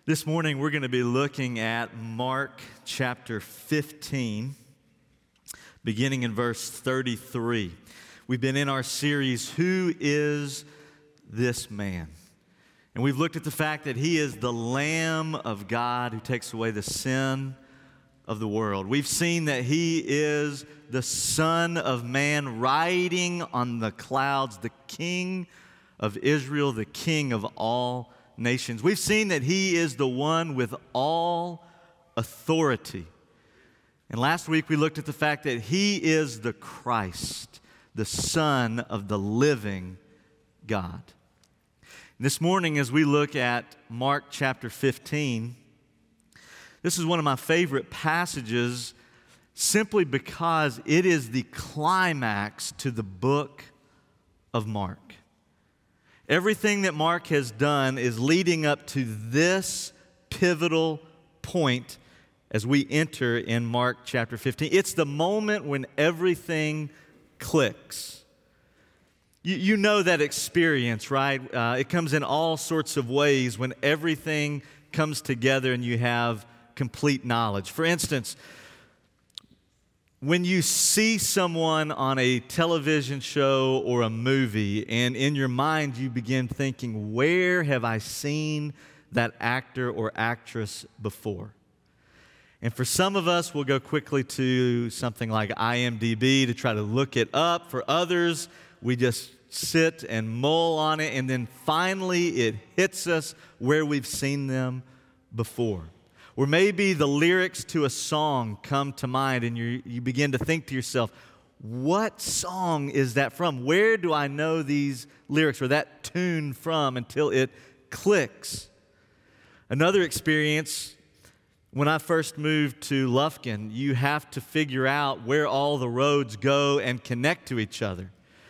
This morning, we're going to be looking at Mark chapter 15, beginning in verse 33. We've been in our series, Who is This Man? And we've looked at the fact that he is the Lamb of God who takes away the sin of the world. We've seen that he is the Son of Man riding on the clouds, the King of Israel, the King of all nations. We've seen that he is the one with all authority. And last week we looked at the fact that he is the Christ, the Son of the living God. And this morning as we look at Mark chapter 15, this is one of my favorite passages simply because it is the climax to the book of Mark. Everything that Mark has done is leading up to this pivotal point as we enter in Mark chapter 15. It's the moment when everything clicks. You know that experience, right? It comes in all sorts of ways when everything comes together and you have complete knowledge. For instance, when you see someone on a television show or a movie, and in your mind you begin thinking, where have I seen that actor or actress before? And for some of us, we'll go quickly to something like IMDb to try to look it up. For others, we just sit and mull on it, and then finally it hits us where we've seen them before. Or maybe the lyrics to a song come to mind and you begin to think to yourself, what song is that from? Where do I know these lyrics or that tune from until it clicks? Another experience, when I first moved to Lufkin, you have to figure out where all the roads go and connect to each other.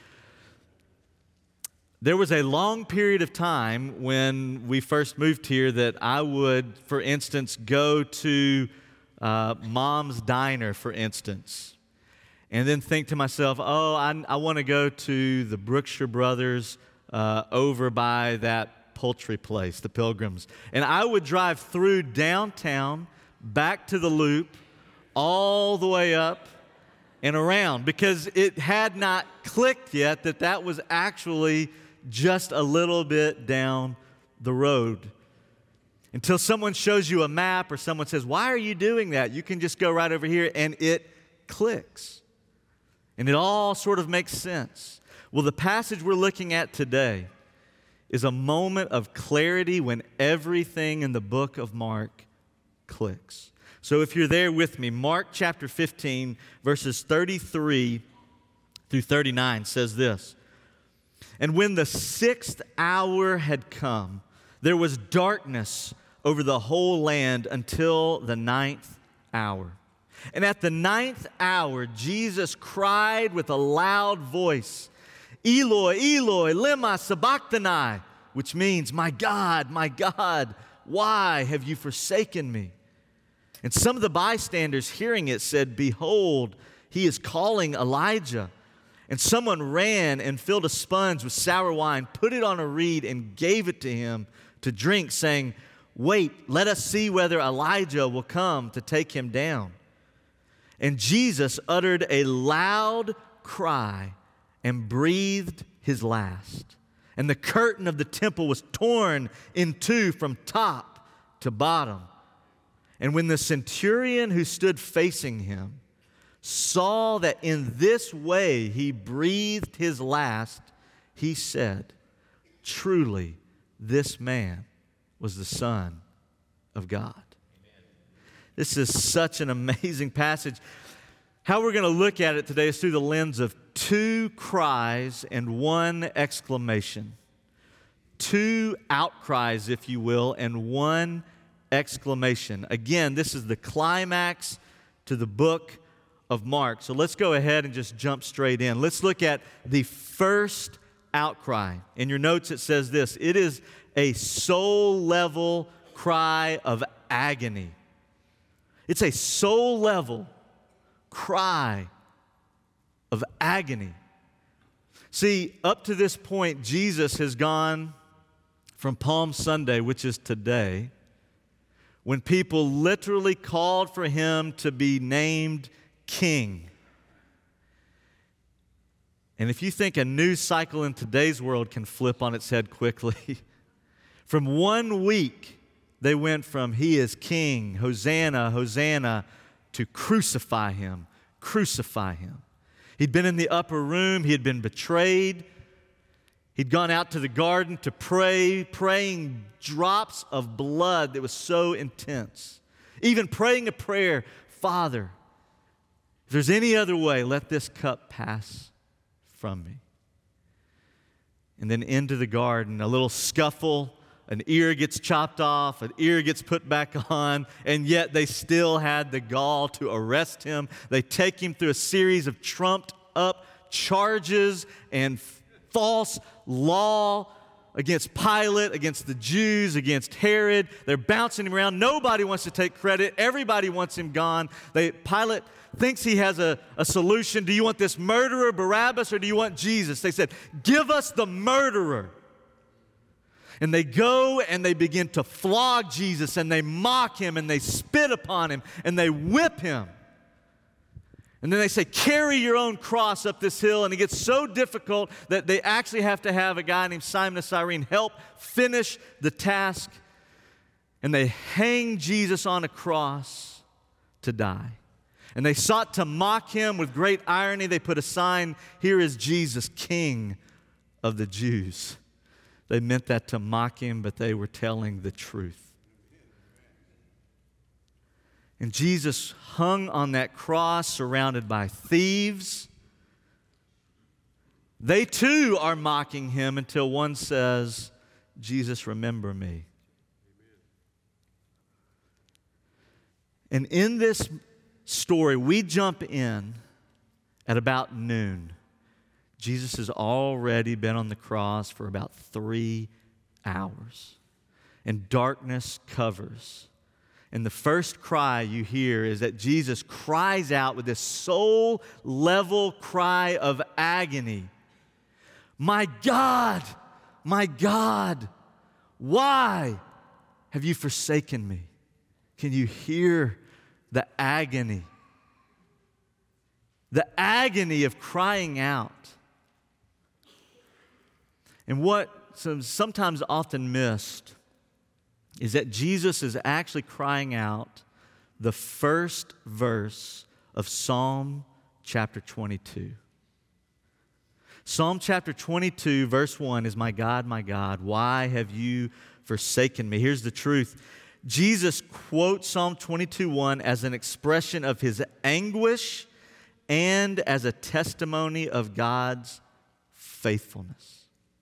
There was a long period of time when we first moved here that I would, for instance, go to Mom's Diner, for instance, and then think to myself, I want to go to the Brookshire Brothers over by that poultry place, the Pilgrims. And I would drive through downtown, back to the Loop, all the way up and around, because it had not clicked yet that was actually just a little bit down the road. Until someone shows you a map or someone says, why are you doing that? You can just go right over here, and it clicks. And it all sort of makes sense. Well, the passage we're looking at today is a moment of clarity when everything in the book of Mark clicks. So if you're there with me, Mark chapter 15, verses 33 through 39 says this. And when the 6th hour had come, there was darkness over the whole land until the 9th hour. And at the 9th hour, Jesus cried with a loud voice, Eloi, Eloi, lema sabachthani, which means, my God, why have you forsaken me? And some of the bystanders hearing it said, behold, he is calling Elijah. And someone ran and filled a sponge with sour wine, put it on a reed, and gave it to him to drink, saying, wait, let us see whether Elijah will come to take him down. And Jesus uttered a loud cry and breathed his last. And the curtain of the temple was torn in two from top to bottom. And when the centurion who stood facing him saw that in this way he breathed his last, he said, truly, this man was the Son of God. Amen. This is such an amazing passage. How we're going to look at it today is through the lens of two cries and one exclamation. Two outcries, if you will, and one exclamation. Again, this is the climax to the book of Mark. So let's go ahead and just jump straight in. Let's look at the first outcry. In your notes it says this, it is a soul-level cry of agony. It's a soul-level cry of agony. See, up to this point, Jesus has gone from Palm Sunday, which is today, when people literally called for him to be named king. And if you think a news cycle in today's world can flip on its head quickly, from 1 week, they went from he is king, Hosanna, Hosanna, to crucify him, crucify him. He'd been in the upper room, he had been betrayed. He'd gone out to the garden to pray, praying drops of blood that was so intense. Even praying a prayer, Father, if there's any other way, let this cup pass from me. And then into the garden, a little scuffle, an ear gets chopped off, an ear gets put back on, and yet they still had the gall to arrest him. They take him through a series of trumped up charges and false law against Pilate, against the Jews, against Herod. They're bouncing him around. Nobody wants to take credit. Everybody wants him gone. Pilate thinks he has a solution. Do you want this murderer, Barabbas, or do you want Jesus? They said, give us the murderer. And they go and they begin to flog Jesus, and they mock him, and they spit upon him, and they whip him. And then they say, carry your own cross up this hill. And it gets so difficult that they actually have to have a guy named Simon of Cyrene help finish the task. And they hang Jesus on a cross to die. And they sought to mock him with great irony. They put a sign, here is Jesus, King of the Jews. They meant that to mock him, but they were telling the truth. And Jesus hung on that cross surrounded by thieves. They too are mocking him until one says, Jesus, remember me. And in this story, we jump in at about noon. Jesus has already been on the cross for about 3 hours. And darkness covers. And the first cry you hear is that Jesus cries out with this soul-level cry of agony. My God, why have you forsaken me? Can you hear the agony? The agony of crying out. And what sometimes often missed is that Jesus is actually crying out the first verse of Psalm chapter 22. Psalm chapter 22, verse 1 is, my God, why have you forsaken me? Here's the truth. Jesus quotes Psalm 22:1 as an expression of his anguish and as a testimony of God's faithfulness.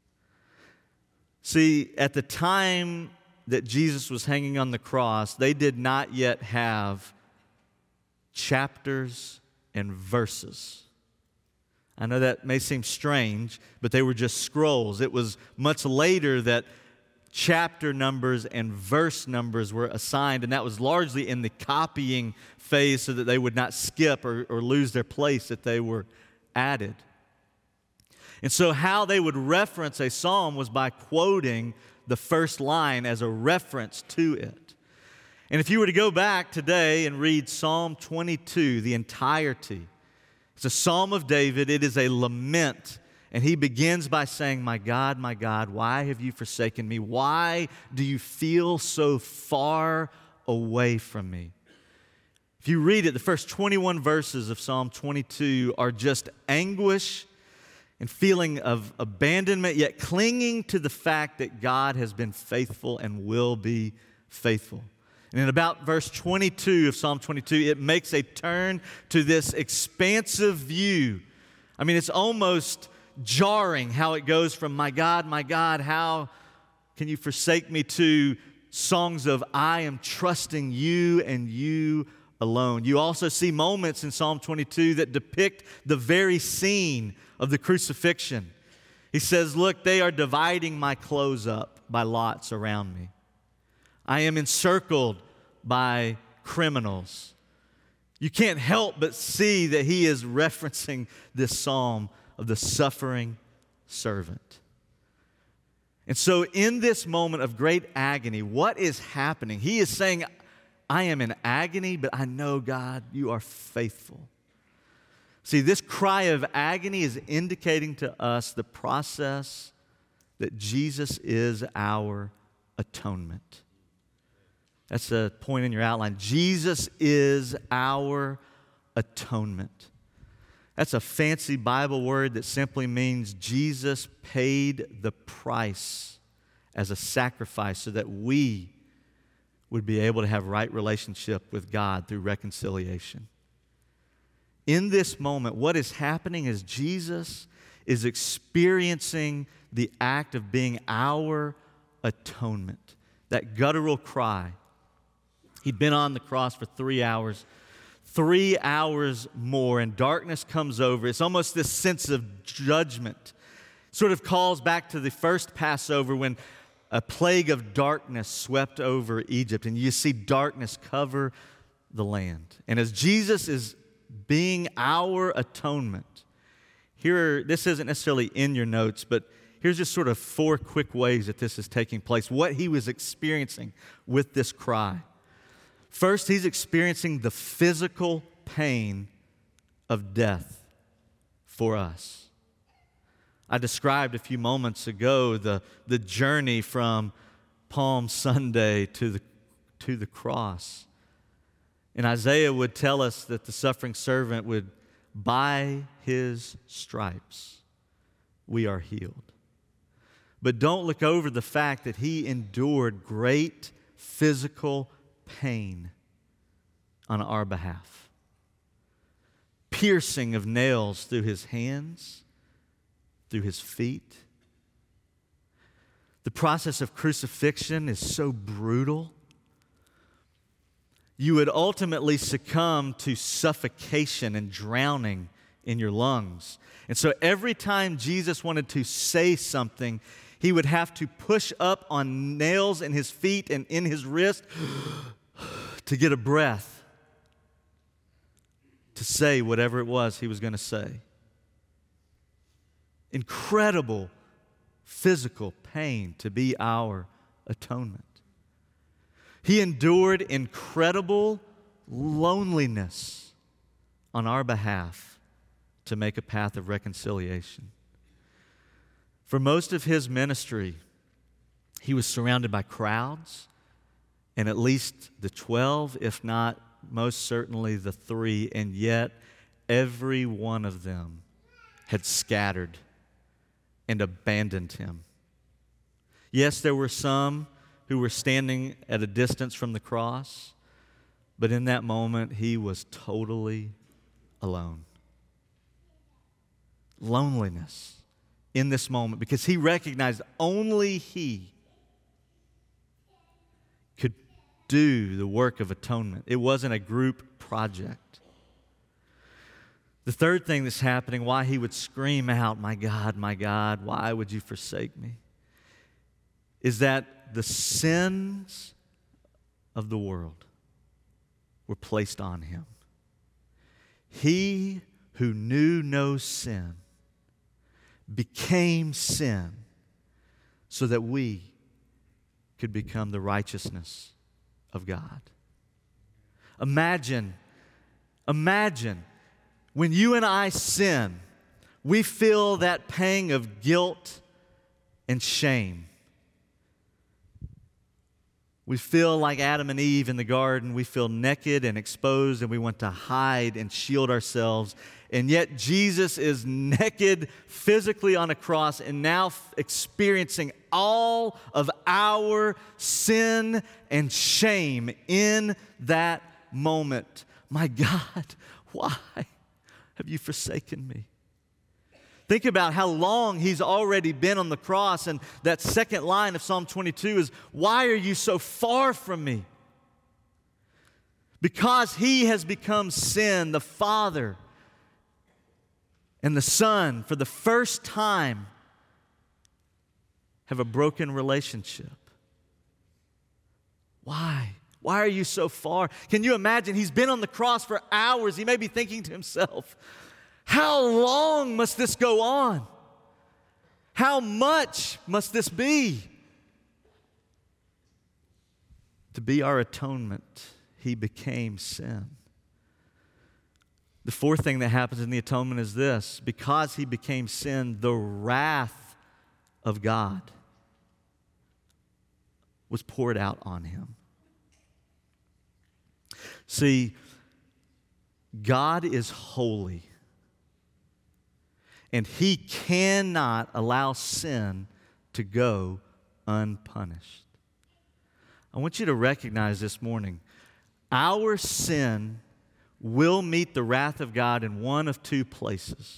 See, at the time that Jesus was hanging on the cross, they did not yet have chapters and verses. I know that may seem strange, but they were just scrolls. It was much later that chapter numbers and verse numbers were assigned, and that was largely in the copying phase so that they would not skip or lose their place, that they were added. And so how they would reference a psalm was by quoting the first line as a reference to it. And if you were to go back today and read Psalm 22, the entirety, it's a psalm of David. It is a lament. And he begins by saying, my God, why have you forsaken me? Why do you feel so far away from me? If you read it, the first 21 verses of Psalm 22 are just anguish and feeling of abandonment, yet clinging to the fact that God has been faithful and will be faithful. And in about verse 22 of Psalm 22, it makes a turn to this expansive view. I mean, it's almost jarring how it goes from, my God, how can you forsake me, to songs of, I am trusting you and you alone. You also see moments in Psalm 22 that depict the very scene of the crucifixion. He says, look, they are dividing my clothes up by lots around me. I am encircled by criminals. You can't help but see that he is referencing this psalm of the suffering servant. And so in this moment of great agony, what is happening? He is saying, I am in agony, but I know, God, you are faithful. See, this cry of agony is indicating to us the process that Jesus is our atonement. That's a point in your outline. Jesus is our atonement. That's a fancy Bible word that simply means Jesus paid the price as a sacrifice so that we would be able to have right relationship with God through reconciliation. In this moment, what is happening is Jesus is experiencing the act of being our atonement. That guttural cry. He'd been on the cross for 3 hours. 3 hours more, and darkness comes over. It's almost this sense of judgment. Sort of calls back to the first Passover when a plague of darkness swept over Egypt, and you see darkness cover the land. And as Jesus is being our atonement, this isn't necessarily in your notes, but here's just sort of 4 quick ways that this is taking place, what he was experiencing with this cry. First, he's experiencing the physical pain of death for us. I described a few moments ago the journey from Palm Sunday to the cross. And Isaiah would tell us that the suffering servant would, by his stripes, we are healed. But don't look over the fact that he endured great physical pain on our behalf. Piercing of nails through his hands, through his feet. The process of crucifixion is so brutal. You would ultimately succumb to suffocation and drowning in your lungs. And so every time Jesus wanted to say something, he would have to push up on nails in his feet and in his wrist to get a breath to say whatever it was he was going to say. Incredible physical pain to be our atonement. He endured incredible loneliness on our behalf to make a path of reconciliation. For most of his ministry, he was surrounded by crowds, and at least the 12, if not most certainly the 3, and yet every one of them had scattered and abandoned him. Yes, there were some who were standing at a distance from the cross, but in that moment, he was totally alone. Loneliness in this moment, because he recognized only he could do the work of atonement. It wasn't a group project. The third thing that's happening, why he would scream out, my God, why would you forsake me?" is that the sins of the world were placed on him. He who knew no sin became sin so that we could become the righteousness of God. Imagine when you and I sin, we feel that pang of guilt and shame. We feel like Adam and Eve in the garden. We feel naked and exposed, and we want to hide and shield ourselves. And yet Jesus is naked physically on a cross and now experiencing all of our sin and shame in that moment. My God, why have you forsaken me? Think about how long he's already been on the cross, and that second line of Psalm 22 is, "Why are you so far from me?" Because he has become sin, the Father and the Son, for the first time, have a broken relationship. Why? Why are you so far? Can you imagine? He's been on the cross for hours. He may be thinking to himself, how long must this go on? How much must this be? To be our atonement, he became sin. The fourth thing that happens in the atonement is this: because he became sin, the wrath of God was poured out on him. See, God is holy, and he cannot allow sin to go unpunished. I want you to recognize this morning, our sin will meet the wrath of God in one of two places.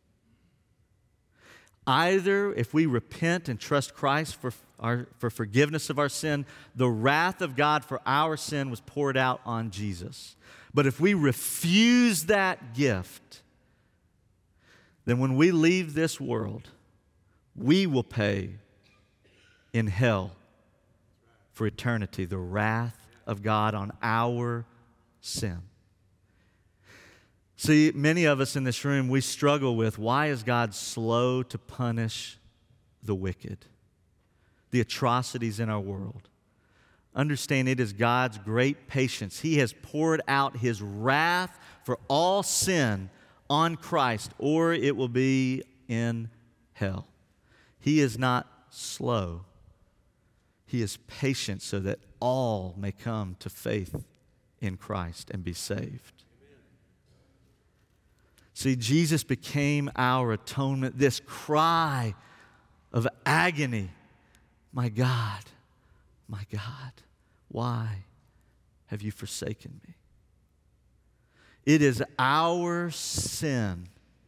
Either if we repent and trust Christ for forgiveness of our sin, the wrath of God for our sin was poured out on Jesus. But if we refuse that gift, then when we leave this world, we will pay in hell for eternity the wrath of God on our sin. See, many of us in this room, we struggle with, why is God slow to punish the wicked, the atrocities in our world? Understand, it is God's great patience. He has poured out his wrath for all sin on Christ, or it will be in hell. He is not slow. He is patient so that all may come to faith in Christ and be saved. See, Jesus became our atonement, this cry of agony. My God, why have you forsaken me? It is our sin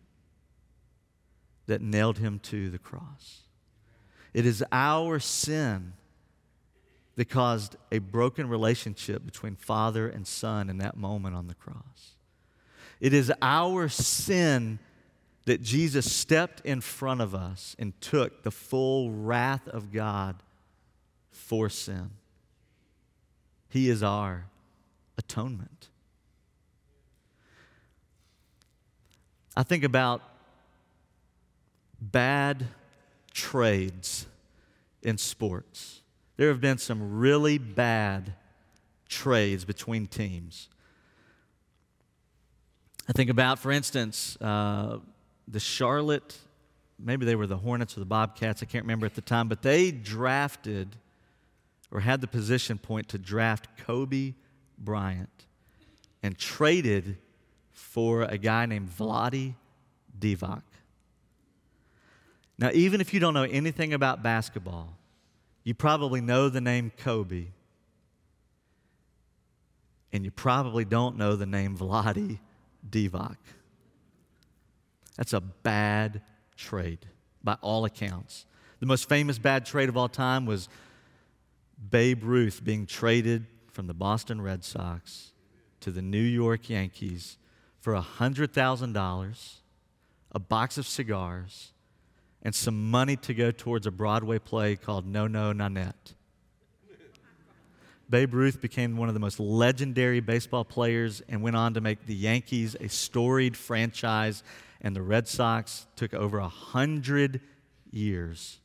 that nailed him to the cross. It is our sin that caused a broken relationship between Father and Son in that moment on the cross. It is our sin that Jesus stepped in front of us and took the full wrath of God for sin. He is our atonement. I think about bad trades in sports. There have been some really bad trades between teams. I think about, for instance, the Charlotte, maybe they were the Hornets or the Bobcats, I can't remember at the time, but they drafted or had the position point to draft Kobe Bryant and traded for a guy named Vlade Divac. Now, even if you don't know anything about basketball, you probably know the name Kobe, and you probably don't know the name Vlade Divac. That's a bad trade by all accounts. The most famous bad trade of all time was Babe Ruth being traded from the Boston Red Sox to the New York Yankees for $100,000, a box of cigars, and some money to go towards a Broadway play called No No Nanette. Babe Ruth became one of the most legendary baseball players and went on to make the Yankees a storied franchise, and the Red Sox took over 100 years,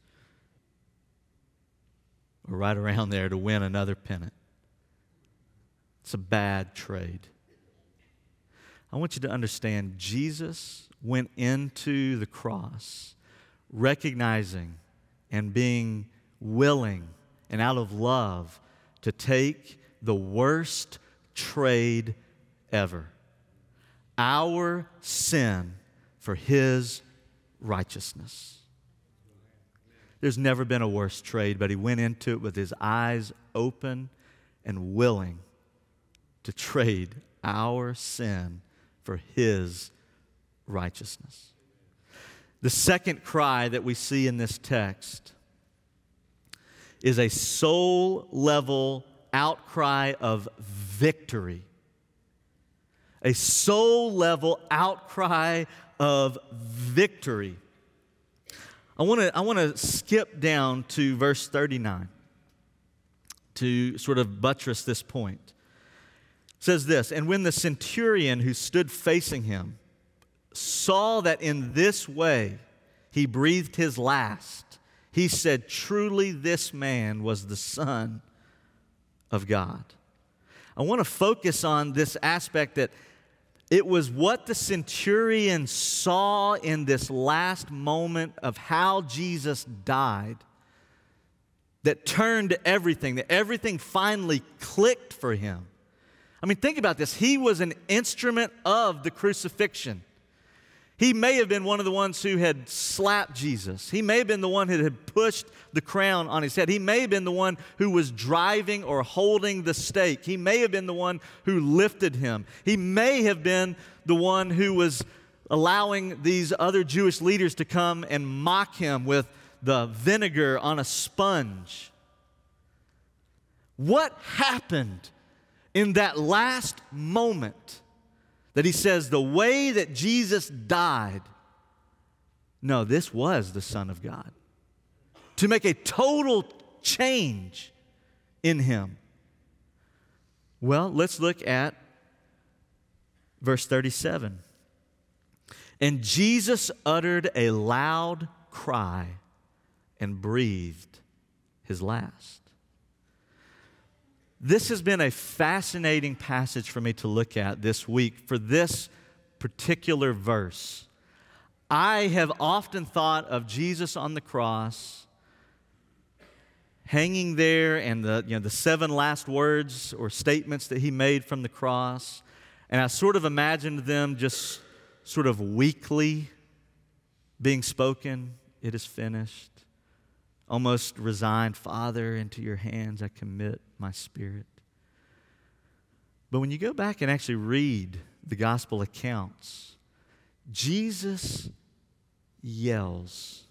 or right around there, to win another pennant. It's a bad trade. I want you to understand, Jesus went into the cross recognizing and being willing and out of love to take the worst trade ever, our sin for his righteousness. There's never been a worse trade, but he went into it with his eyes open and willing to trade our sin for his righteousness. The second cry that we see in this text is a soul-level outcry of victory. A soul-level outcry of victory. I want to skip down to verse 39 to sort of buttress this point. It says this, "And when the centurion who stood facing him saw that in this way he breathed his last, he said, 'Truly this man was the Son of God.'" I I want to focus on this aspect that it was what the centurion saw in this last moment of how Jesus died that turned everything, that everything finally clicked for him. I mean, think about this. He was an instrument of the crucifixion. He may have been one of the ones who had slapped Jesus. He may have been the one who had pushed the crown on his head. He may have been the one who was driving or holding the stake. He may have been the one who lifted him. He may have been the one who was allowing these other Jewish leaders to come and mock him with the vinegar on a sponge. What happened in that last moment that he says the way that Jesus died? No, this was the Son of God. To make a total change in him. Well, let's look at verse 37. And Jesus uttered a loud cry and breathed his last. This has been a fascinating passage for me to look at this week for this particular verse. I have often thought of Jesus on the cross, hanging there, and the 7 last words or statements that he made from the cross, and I sort of imagined them just sort of weakly being spoken. It is finished. Almost resigned, Father, into your hands I commit my spirit. But when you go back and actually read the gospel accounts, Jesus yells.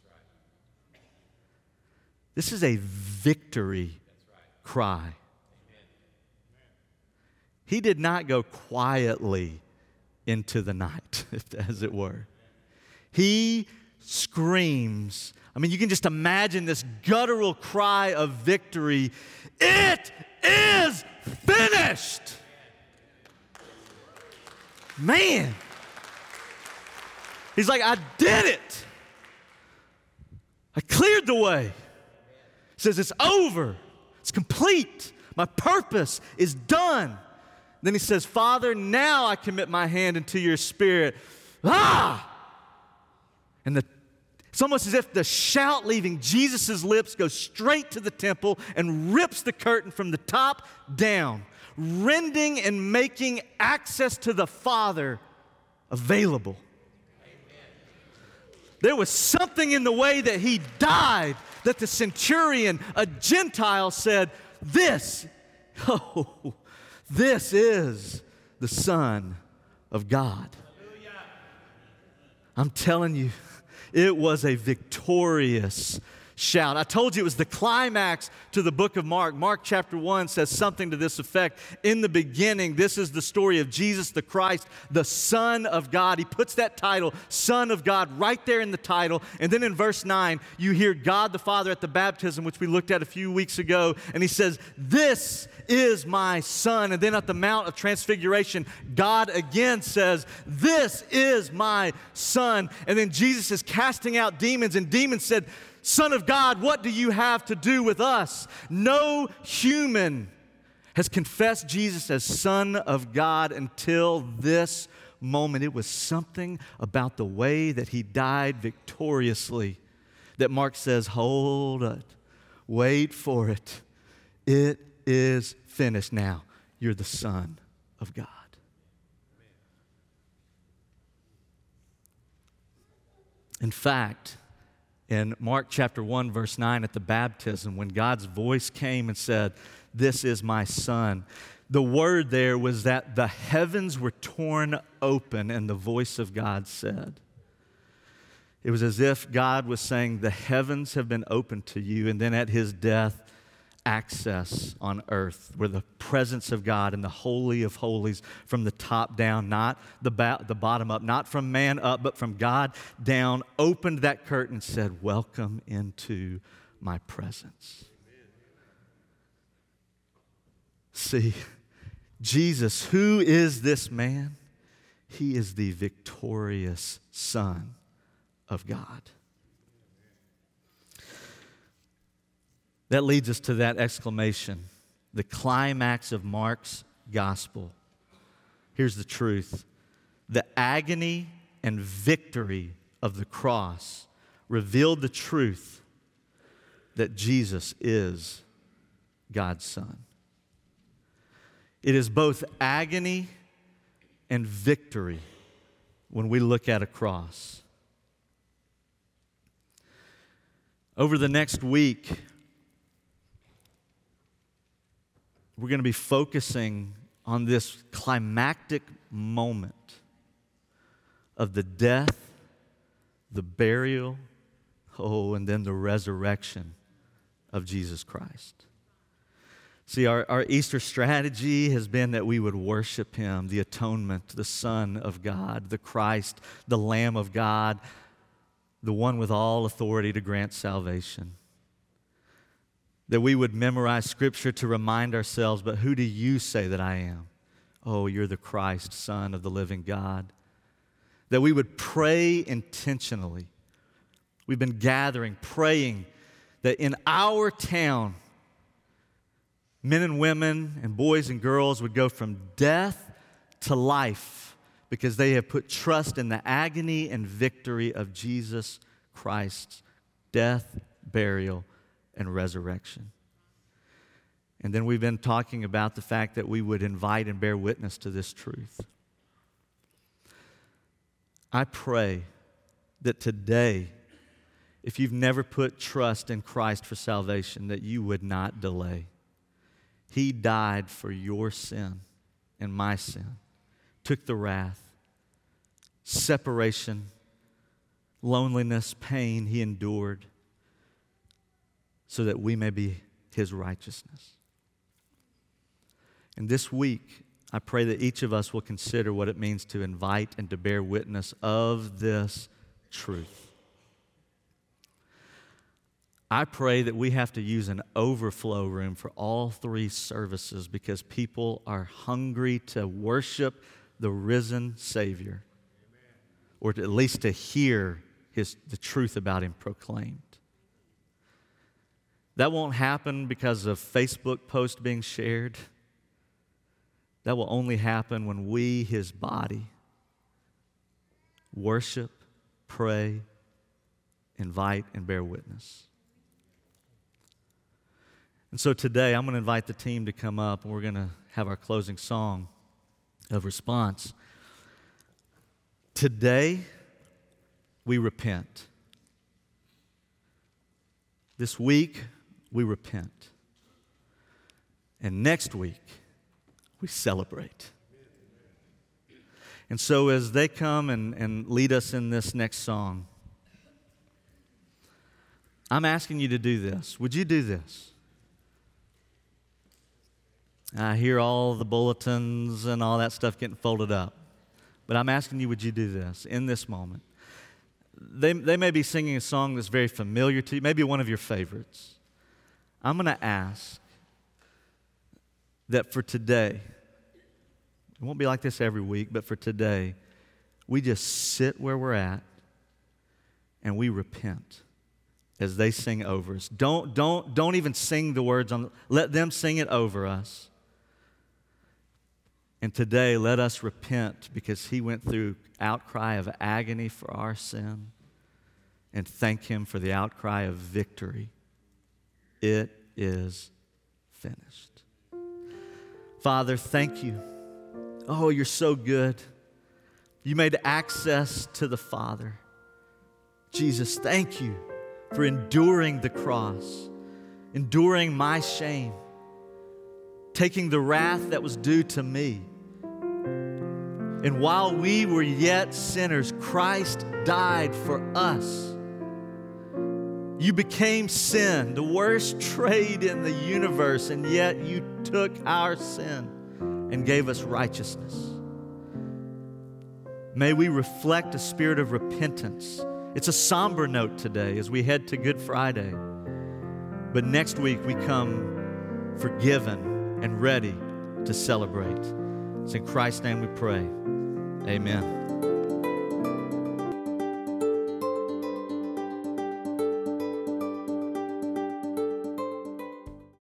This is a victory cry. He did not go quietly into the night, as it were. He screams. I mean, you can just imagine this guttural cry of victory. It is finished. Man. He's like, I did it. I cleared the way. He says, it's over. It's complete. My purpose is done. Then he says, Father, now I commit my hand into your spirit. Ah! And it's almost as if the shout leaving Jesus' lips goes straight to the temple and rips the curtain from the top down, rending and making access to the Father available. There was something in the way that he died that the centurion, a Gentile, said, this is the Son of God. I'm telling you, it was a victorious shout. I told you it was the climax to the book of Mark. Mark chapter 1 says something to this effect. In the beginning, this is the story of Jesus the Christ, the Son of God. He puts that title, Son of God, right there in the title. And then in verse 9, you hear God the Father at the baptism, which we looked at a few weeks ago. And he says, this is my Son. And then at the Mount of Transfiguration, God again says, this is my Son. And then Jesus is casting out demons, and demons said, Son of God, what do you have to do with us? No human has confessed Jesus as Son of God until this moment. It was something about the way that he died victoriously that Mark says, hold it, wait for it. It is finished. Now, you're the Son of God. In fact, in Mark chapter 1, verse 9, at the baptism, when God's voice came and said, this is my Son, the word there was that the heavens were torn open and the voice of God said. It was as if God was saying, the heavens have been opened to you, and then at his death, access on earth where the presence of God in the Holy of Holies from the top down, not the bottom up, not from man up, but from God down, opened that curtain and said, welcome into my presence. See, Jesus, who is this man? He is the victorious Son of God. That leads us to that exclamation, the climax of Mark's gospel. Here's the truth. The agony and victory of the cross revealed the truth that Jesus is God's Son. It is both agony and victory when we look at a cross. Over the next week, we're going to be focusing on this climactic moment of the death, the burial, and then the resurrection of Jesus Christ. See, our Easter strategy has been that we would worship Him, the atonement, the Son of God, the Christ, the Lamb of God, the one with all authority to grant salvation. That we would memorize Scripture to remind ourselves, but who do you say that I am? Oh, you're the Christ, Son of the living God. That we would pray intentionally. We've been gathering, praying that in our town, men and women and boys and girls would go from death to life because they have put trust in the agony and victory of Jesus Christ's death, burial, and resurrection. And then we've been talking about the fact that we would invite and bear witness to this truth. I pray that today, if you've never put trust in Christ for salvation, that you would not delay. He died for your sin and my sin, took the wrath, separation, loneliness, pain He endured so that we may be His righteousness. And this week, I pray that each of us will consider what it means to invite and to bear witness of this truth. I pray that we have to use an overflow room for all three services because people are hungry to worship the risen Savior, or at least to hear the truth about Him proclaimed. That won't happen because of Facebook posts being shared. That will only happen when we, His body, worship, pray, invite, and bear witness. And so today, I'm going to invite the team to come up, and we're going to have our closing song of response. Today, we repent. This week, we repent. And next week, we celebrate. And so as they come and lead us in this next song, I'm asking you to do this. Would you do this? I hear all the bulletins and all that stuff getting folded up. But I'm asking you, would you do this in this moment? They may be singing a song that's very familiar to you, maybe one of your favorites. I'm going to ask that for today, it won't be like this every week, but for today, we just sit where we're at and we repent as they sing over us. Don't even sing the words let them sing it over us. And today, let us repent because He went through outcry of agony for our sin, and thank Him for the outcry of victory. It is finished. Father, thank You. Oh, You're so good. You made access to the Father. Jesus, thank You for enduring the cross, enduring my shame, taking the wrath that was due to me. And while we were yet sinners, Christ died for us. You became sin, the worst trade in the universe, and yet You took our sin and gave us righteousness. May we reflect a spirit of repentance. It's a somber note today as we head to Good Friday. But next week we come forgiven and ready to celebrate. It's in Christ's name we pray. Amen.